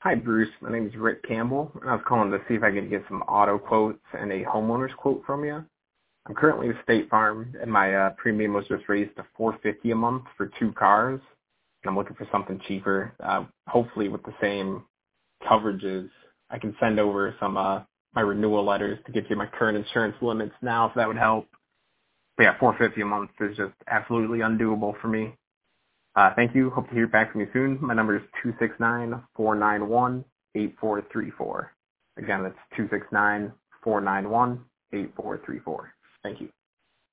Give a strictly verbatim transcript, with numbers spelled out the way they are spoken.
Hi, Bruce. My name is Rick Campbell, and I was calling to see if I could get some auto quotes and a homeowner's quote from you. I'm currently with State Farm, and my uh, premium was just raised to four hundred fifty dollars a month for two cars, and I'm looking for something cheaper, uh, hopefully with the same coverages. I can send over some uh, my renewal letters to get you my current insurance limits now, if that would help. But yeah, four hundred fifty dollars a month is just absolutely undoable for me. Uh, thank you. Hope to hear back from you soon. My number is two six nine, four nine one, eight four three four. Again, that's two six nine, four nine one, eight four three four. Thank you.